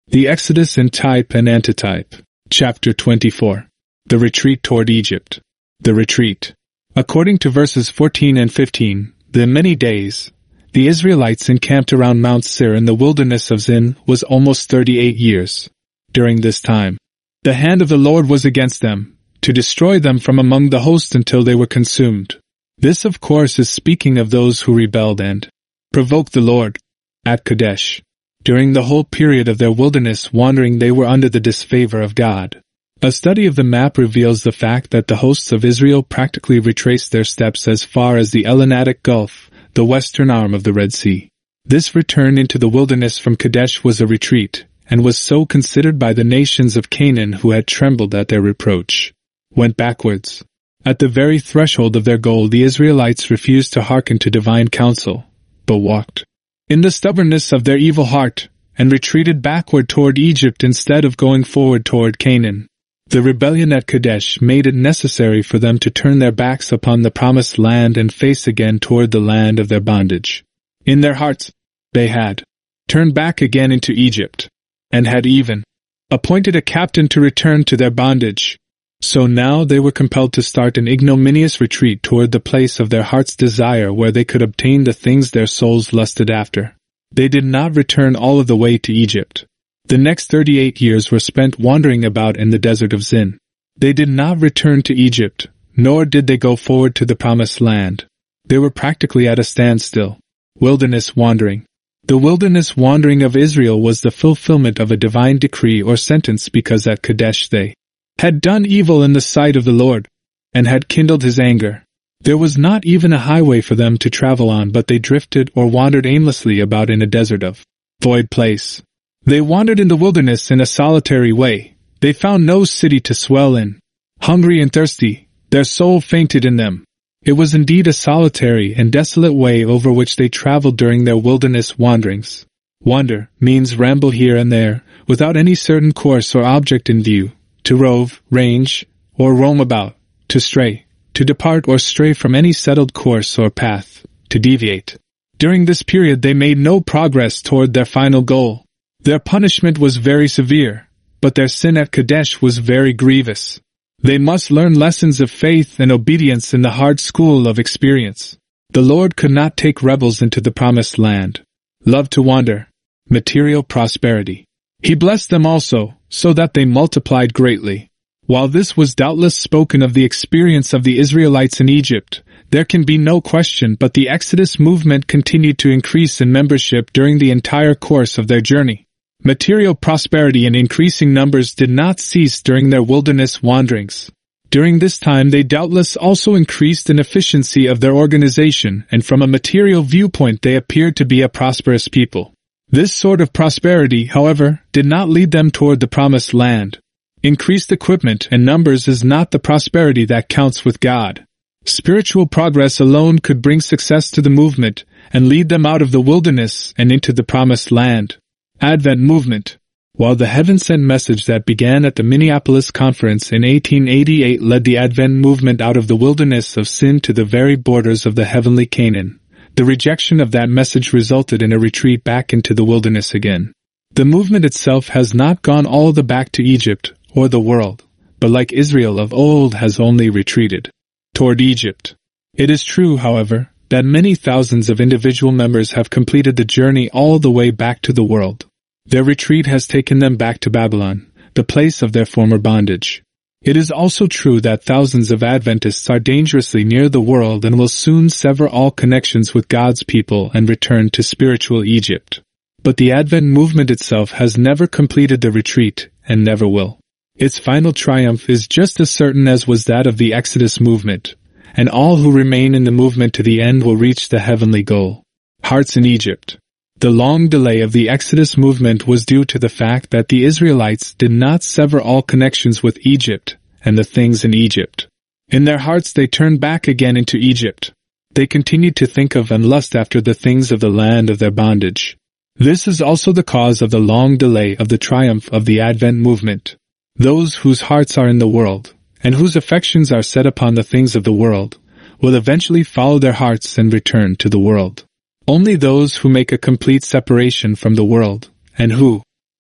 The Exodus in Type and Antitype. Chapter 24. The Retreat toward Egypt. The Retreat. According to verses 14 and 15, the many days the Israelites encamped around Mount Seir in the wilderness of Zin was almost 38 years. During this time, the hand of the Lord was against them, to destroy them from among the host until they were consumed. This, of course, is speaking of those who rebelled and provoked the Lord at Kadesh. During the whole period of their wilderness wandering, they were under the disfavor of God. A study of the map reveals the fact that the hosts of Israel practically retraced their steps as far as the Elenatic Gulf, the western arm of the Red Sea. This return into the wilderness from Kadesh was a retreat, and was so considered by the nations of Canaan, who had trembled at their reproach. Went backwards. At the very threshold of their goal, the Israelites refused to hearken to divine counsel, but walked in the stubbornness of their evil heart, and retreated backward toward Egypt instead of going forward toward Canaan. The rebellion at Kadesh made it necessary for them to turn their backs upon the promised land and face again toward the land of their bondage. In their hearts, they had turned back again into Egypt, and had even appointed a captain to return to their bondage. So now they were compelled to start an ignominious retreat toward the place of their heart's desire, where they could obtain the things their souls lusted after. They did not return all of the way to Egypt. The next 38 years were spent wandering about in the desert of Zin. They did not return to Egypt, nor did they go forward to the promised land. They were practically at a standstill. Wilderness wandering. The wilderness wandering of Israel was the fulfillment of a divine decree or sentence, because at Kadesh they had done evil in the sight of the Lord, and had kindled his anger. There was not even a highway for them to travel on, but they drifted or wandered aimlessly about in a desert of void place. They wandered in the wilderness in a solitary way. They found no city to swell in. Hungry and thirsty, their soul fainted in them. It was indeed a solitary and desolate way over which they traveled during their wilderness wanderings. Wander means ramble here and there, without any certain course or object in view. To rove, range, or roam about. To stray, to depart or stray from any settled course or path. To deviate. During this period they made no progress toward their final goal. Their punishment was very severe, but their sin at Kadesh was very grievous. They must learn lessons of faith and obedience in the hard school of experience. The Lord could not take rebels into the promised land. Love to wander. Material prosperity. He blessed them also, so that they multiplied greatly. While this was doubtless spoken of the experience of the Israelites in Egypt, there can be no question but the Exodus movement continued to increase in membership during the entire course of their journey. Material prosperity in increasing numbers did not cease during their wilderness wanderings. During this time they doubtless also increased in efficiency of their organization, and from a material viewpoint they appeared to be a prosperous people. This sort of prosperity, however, did not lead them toward the promised land. Increased equipment and numbers is not the prosperity that counts with God. Spiritual progress alone could bring success to the movement and lead them out of the wilderness and into the promised land. Advent movement. While the heaven-sent message that began at the Minneapolis Conference in 1888 led the Advent movement out of the wilderness of sin to the very borders of the heavenly Canaan, the rejection of that message resulted in a retreat back into the wilderness again. The movement itself has not gone all the back to Egypt or the world, but like Israel of old has only retreated toward Egypt. It is true, however, that many thousands of individual members have completed the journey all the way back to the world. Their retreat has taken them back to Babylon, the place of their former bondage. It is also true that thousands of Adventists are dangerously near the world and will soon sever all connections with God's people and return to spiritual Egypt. But the Advent movement itself has never completed the retreat, and never will. Its final triumph is just as certain as was that of the Exodus movement, and all who remain in the movement to the end will reach the heavenly goal. Hearts in Egypt. The long delay of the Exodus movement was due to the fact that the Israelites did not sever all connections with Egypt and the things in Egypt. In their hearts they turned back again into Egypt. They continued to think of and lust after the things of the land of their bondage. This is also the cause of the long delay of the triumph of the Advent movement. Those whose hearts are in the world, and whose affections are set upon the things of the world, will eventually follow their hearts and return to the world. Only those who make a complete separation from the world, and who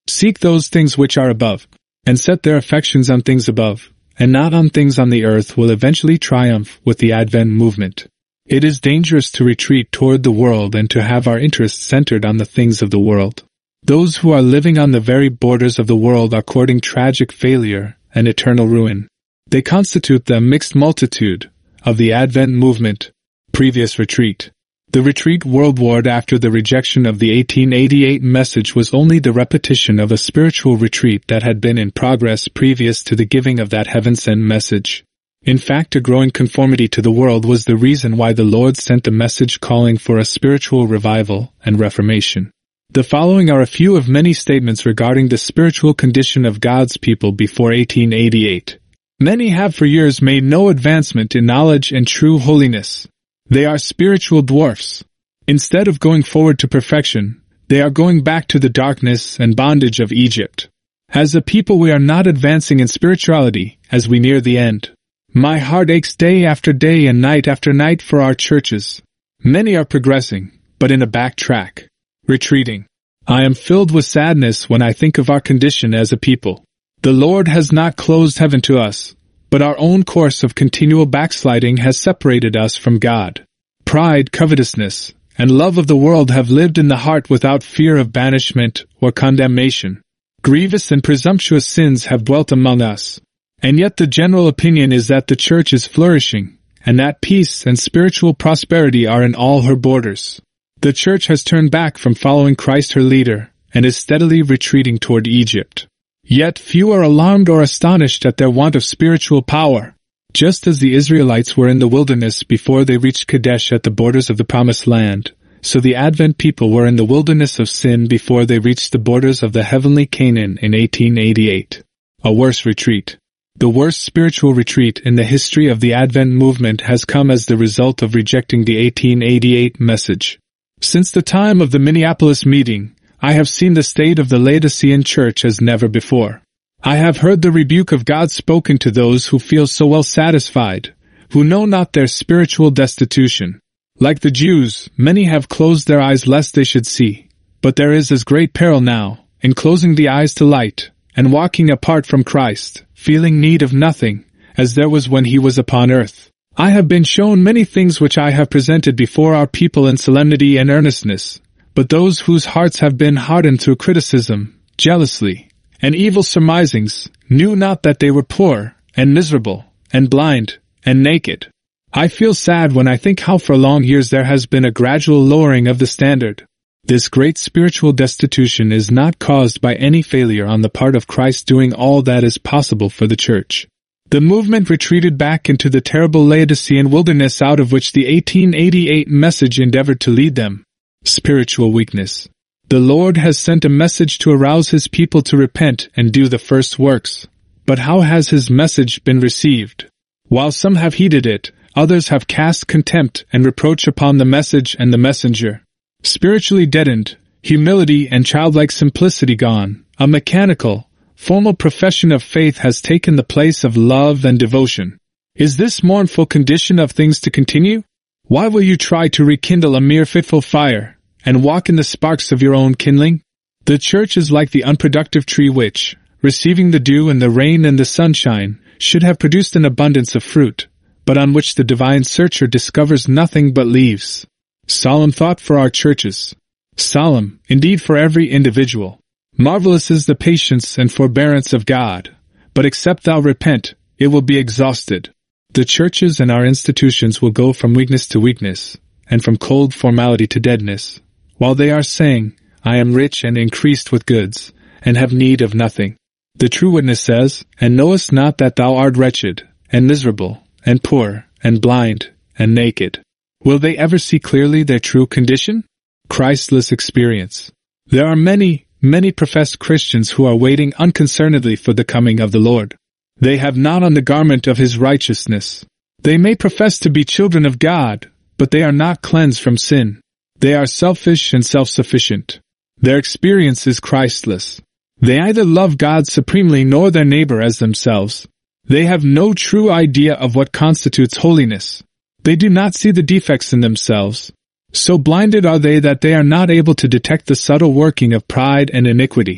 Seek those things which are above, and set their affections on things above, and not on things on the earth will eventually triumph with the Advent movement. It is dangerous to retreat toward the world and to have our interests centered on the things of the world. Those who are living on the very borders of the world are courting tragic failure and eternal ruin. They constitute the mixed multitude of the Advent movement. Previous retreat. The retreat worldwide after the rejection of the 1888 message was only the repetition of a spiritual retreat that had been in progress previous to the giving of that heaven-sent message. In fact, a growing conformity to the world was the reason why the Lord sent the message calling for a spiritual revival and reformation. The following are a few of many statements regarding the spiritual condition of God's people before 1888. Many have for years made no advancement in knowledge and true holiness. They are spiritual dwarfs. Instead of going forward to perfection, they are going back to the darkness and bondage of Egypt. As a people, we are not advancing in spirituality as we near the end. My heart aches day after day and night after night for our churches. Many are progressing, but in a back track, retreating. I am filled with sadness when I think of our condition as a people. The Lord has not closed heaven to us, but our own course of continual backsliding has separated us from God. Pride, covetousness, and love of the world have lived in the heart without fear of banishment or condemnation. Grievous and presumptuous sins have dwelt among us. And yet the general opinion is that the church is flourishing, and that peace and spiritual prosperity are in all her borders. The church has turned back from following Christ her leader, and is steadily retreating toward Egypt. Yet few are alarmed or astonished at their want of spiritual power. Just as the Israelites were in the wilderness before they reached Kadesh at the borders of the Promised Land, so the Advent people were in the wilderness of sin before they reached the borders of the heavenly Canaan in 1888. A worse retreat. The worst spiritual retreat in the history of the Advent movement has come as the result of rejecting the 1888 message. Since the time of the Minneapolis meeting, I have seen the state of the Laodicean church as never before. I have heard the rebuke of God spoken to those who feel so well satisfied, who know not their spiritual destitution. Like the Jews, many have closed their eyes lest they should see. But there is as great peril now, in closing the eyes to light, and walking apart from Christ, feeling need of nothing, as there was when he was upon earth. I have been shown many things which I have presented before our people in solemnity and earnestness, but those whose hearts have been hardened through criticism, jealousy, and evil surmisings, knew not that they were poor, and miserable, and blind, and naked. I feel sad when I think how for long years there has been a gradual lowering of the standard. This great spiritual destitution is not caused by any failure on the part of Christ doing all that is possible for the church. The movement retreated back into the terrible Laodicean wilderness out of which the 1888 message endeavored to lead them. Spiritual weakness. The Lord has sent a message to arouse His people to repent and do the first works. But how has His message been received? While some have heeded it, others have cast contempt and reproach upon the message and the messenger. Spiritually deadened, humility and childlike simplicity gone, a mechanical, formal profession of faith has taken the place of love and devotion. Is this mournful condition of things to continue? Why will you try to rekindle a mere fitful fire, and walk in the sparks of your own kindling? The church is like the unproductive tree which, receiving the dew and the rain and the sunshine, should have produced an abundance of fruit, but on which the divine searcher discovers nothing but leaves. Solemn thought for our churches. Solemn, indeed, for every individual. Marvelous is the patience and forbearance of God, but except thou repent, it will be exhausted. The churches and our institutions will go from weakness to weakness, and from cold formality to deadness, while they are saying, I am rich and increased with goods, and have need of nothing. The true witness says, And knowest not that thou art wretched, and miserable, and poor, and blind, and naked? Will they ever see clearly their true condition? Christless experience. There are many professed Christians who are waiting unconcernedly for the coming of the Lord. They have not on the garment of His righteousness. They may profess to be children of God, but they are not cleansed from sin. They are selfish and self-sufficient. Their experience is Christless. They either love God supremely nor their neighbor as themselves. They have no true idea of what constitutes holiness. They do not see the defects in themselves. So blinded are they that they are not able to detect the subtle working of pride and iniquity.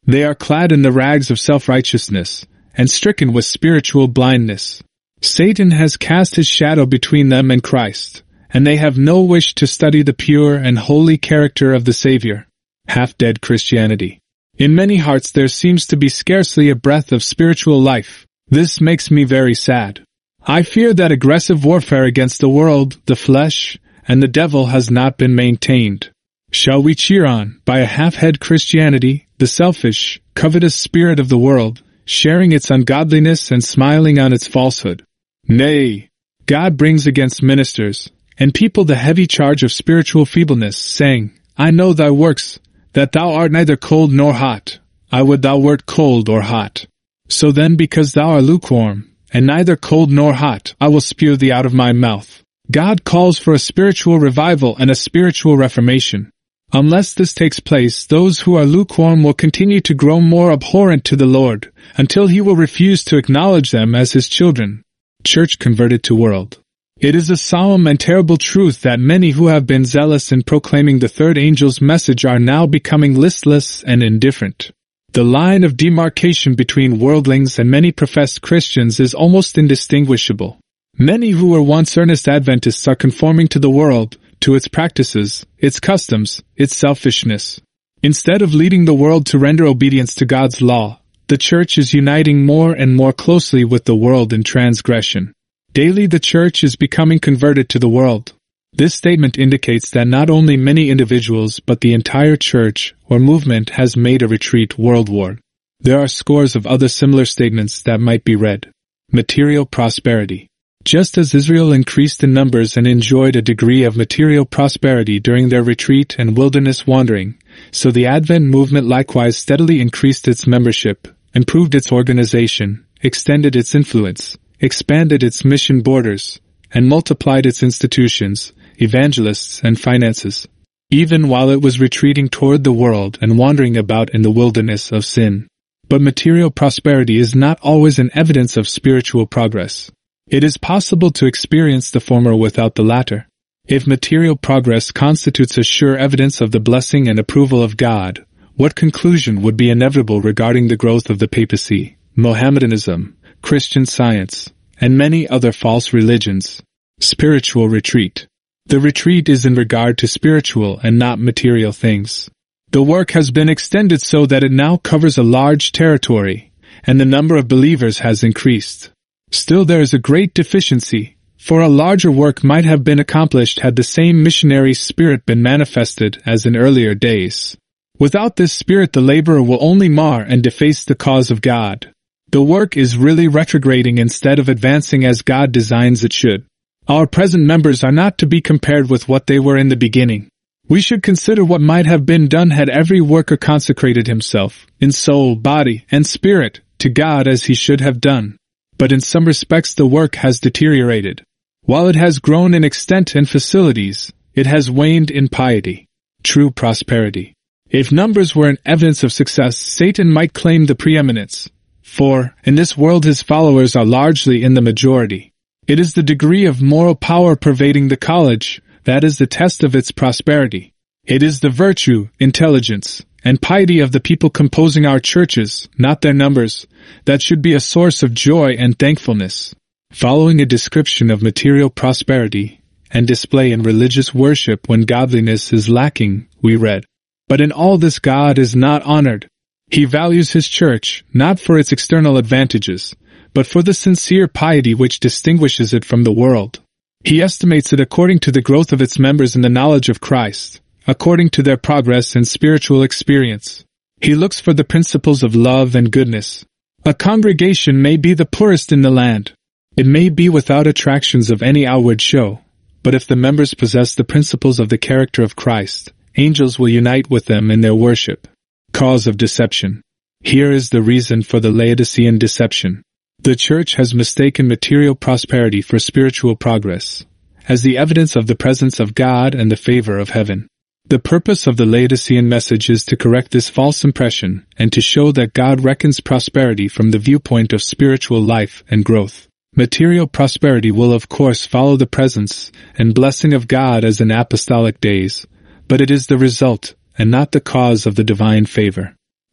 They are clad in the rags of self-righteousness, and stricken with spiritual blindness. Satan has cast his shadow between them and Christ, and they have no wish to study the pure and holy character of the Savior. Half-dead Christianity. In many hearts there seems to be scarcely a breath of spiritual life. This makes me very sad. I fear that aggressive warfare against the world, the flesh, and the devil has not been maintained. Shall we cheer on, by a half-head Christianity, the selfish, covetous spirit of the world, sharing its ungodliness and smiling on its falsehood? Nay, God brings against ministers and people the heavy charge of spiritual feebleness, saying, I know thy works, that thou art neither cold nor hot. I would thou wert cold or hot. So then, because thou art lukewarm, and neither cold nor hot, I will spew thee out of my mouth. God calls for a spiritual revival and a spiritual reformation. Unless this takes place, those who are lukewarm will continue to grow more abhorrent to the Lord, until he will refuse to acknowledge them as his children. Church converted to world. It is a solemn and terrible truth that many who have been zealous in proclaiming the third angel's message are now becoming listless and indifferent. The line of demarcation between worldlings and many professed Christians is almost indistinguishable. Many who were once earnest Adventists are conforming to the world, to its practices, its customs, its selfishness. Instead of leading the world to render obedience to God's law, the Church is uniting more and more closely with the world in transgression. Daily the Church is becoming converted to the world. This statement indicates that not only many individuals but the entire Church or movement has made a retreat worldward. There are scores of other similar statements that might be read. Material prosperity. Just as Israel increased in numbers and enjoyed a degree of material prosperity during their retreat and wilderness wandering, so the Advent movement likewise steadily increased its membership, improved its organization, extended its influence, expanded its mission borders, and multiplied its institutions, evangelists, and finances, even while it was retreating toward the world and wandering about in the wilderness of sin. But material prosperity is not always an evidence of spiritual progress. It is possible to experience the former without the latter. If material progress constitutes a sure evidence of the blessing and approval of God, what conclusion would be inevitable regarding the growth of the papacy, Mohammedanism, Christian Science, and many other false religions? Spiritual retreat. The retreat is in regard to spiritual and not material things. The work has been extended so that it now covers a large territory, and the number of believers has increased. Still there is a great deficiency, for a larger work might have been accomplished had the same missionary spirit been manifested as in earlier days. Without this spirit the laborer will only mar and deface the cause of God. The work is really retrograding instead of advancing as God designs it should. Our present members are not to be compared with what they were in the beginning. We should consider what might have been done had every worker consecrated himself, in soul, body, and spirit, to God as he should have done. But in some respects the work has deteriorated. While it has grown in extent and facilities, it has waned in piety. True prosperity. If numbers were an evidence of success, Satan might claim the preeminence. For, in this world his followers are largely in the majority. It is the degree of moral power pervading the college that is the test of its prosperity. It is the virtue, intelligence, and piety of the people composing our churches, not their numbers, that should be a source of joy and thankfulness. Following a description of material prosperity and display in religious worship when godliness is lacking, we read, "But in all this God is not honored. He values his church, not for its external advantages, but for the sincere piety which distinguishes it from the world. He estimates it according to the growth of its members in the knowledge of Christ, according to their progress in spiritual experience. He looks for the principles of love and goodness. A congregation may be the poorest in the land. It may be without attractions of any outward show, but if the members possess the principles of the character of Christ, angels will unite with them in their worship." Cause of deception. Here is the reason for the Laodicean deception. The Church has mistaken material prosperity for spiritual progress, as the evidence of the presence of God and the favor of heaven. The purpose of the Laodicean message is to correct this false impression and to show that God reckons prosperity from the viewpoint of spiritual life and growth. Material prosperity will of course follow the presence and blessing of God as in apostolic days, but it is the result and not the cause of the divine favor.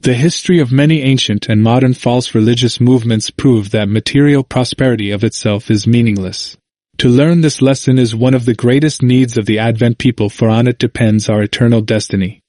The history of many ancient and modern false religious movements prove that material prosperity of itself is meaningless. To learn this lesson is one of the greatest needs of the Advent people, for on it depends our eternal destiny.